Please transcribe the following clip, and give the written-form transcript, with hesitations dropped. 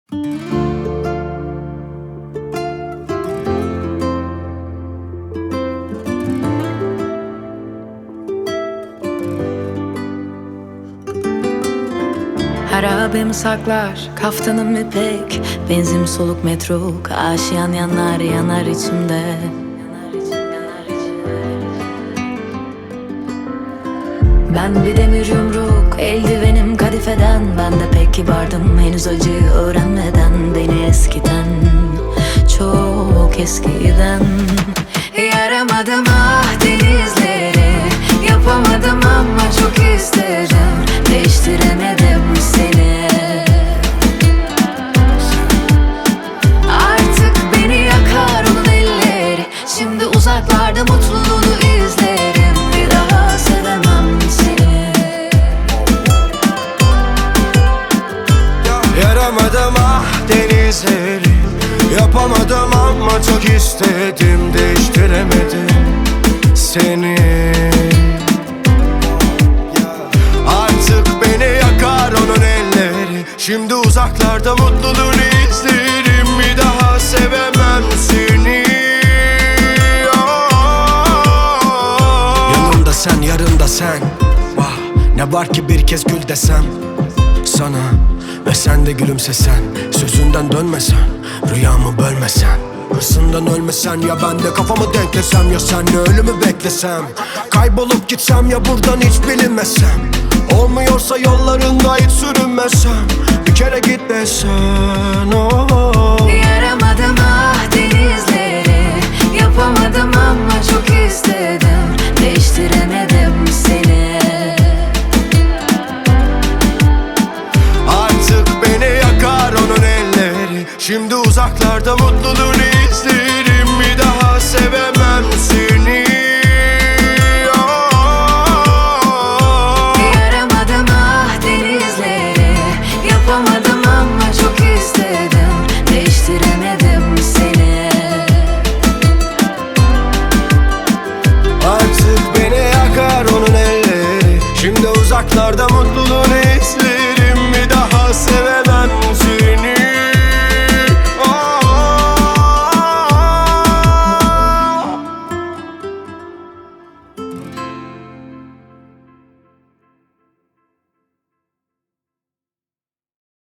Harabem saklar, kaftanım ipek, benzin soluk metruk, aşiyan yanar yanar içimde. Ben bir demir yumruk, eldivenim kadifeden. Ben de pek kibardım henüz acıyı öğrenmeden. Beni eskiden, çok eskiden. Yaramadım ah denizleri, yapamadım ama çok istedim. Değiştiremedim seni. Artık beni yakar onun elleri. Şimdi uzaklarda mutluluğunu izlerim. Bir daha sevemem seni. Yaramadım ah denizleri, yapamadım ama çok istedim. Değiştiremedim seni. Artık beni yakar onun elleri. Şimdi uzaklarda mutluluğunu izlerim. Bir daha sevemem seni. Yanımda sen, yarında sen. Vah, ne var ki bir kez gül desem sana ve sen de gülümsesen. Sözünden dönmesen, rüyamı bölmesen. Hırsından ölmesen, ya ben de kafamı denklesem. Ya senle ölümü beklesem, kaybolup gitsem ya buradan hiç bilinmesem. Olmuyorsa yollarında hiç sürünmesem. Bir kere git desen oh. Yaramadım ah denizleri, yapamadım ama çok istedim. Değiştiremedim seni. Artık beni yakar onun elleri. Şimdi uzaklarda mutluluğunu izlerim. Bir daha sevemem seni. Yaramadım ah denizleri, yapamadım ama çok istedim. Değiştiremedim seni. Artık beni yakar onun elleri. Şimdi uzaklarda mutluluğunu